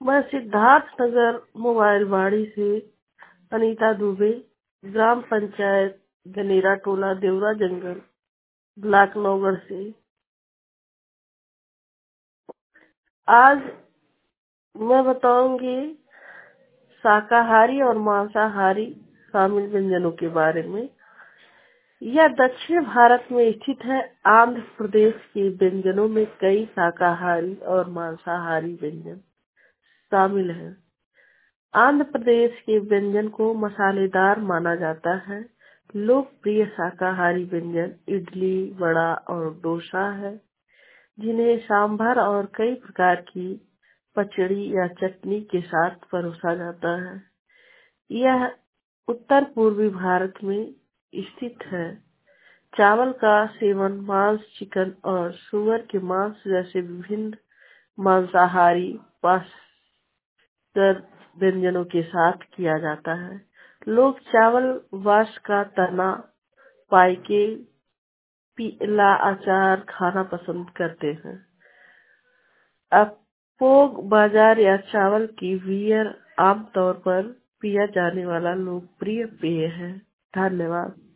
मैं सिद्धार्थ नगर मोबाइल वाड़ी से अनीता दुबे, ग्राम पंचायत गनेरा टोला देवरा जंगल ब्लॉक नौगढ़ से। आज मैं बताऊंगी शाकाहारी और मांसाहारी शामिल व्यंजनों के बारे में। यह दक्षिण भारत में स्थित है। आंध्र प्रदेश के व्यंजनों में कई शाकाहारी और मांसाहारी व्यंजन शामिल हैं। आंध्र प्रदेश के व्यंजन को मसालेदार माना जाता है। लोकप्रिय शाकाहारी व्यंजन इडली, वड़ा और डोसा है, जिन्हें सांभर और कई प्रकार की पचड़ी या चटनी के साथ परोसा जाता है। यह उत्तर पूर्वी भारत में स्थित है। चावल का सेवन मांस, चिकन और सुअर के मांस जैसे विभिन्न मांसाहारी पास्तर व्यंजनों के साथ किया जाता है। लोग चावल, वाश का तना, पाइके, पीला अचार खाना पसंद करते हैं। अपोग बाजार या चावल की बियर आमतौर पर पिया जाने वाला लोकप्रिय पेय है। धन्यवाद।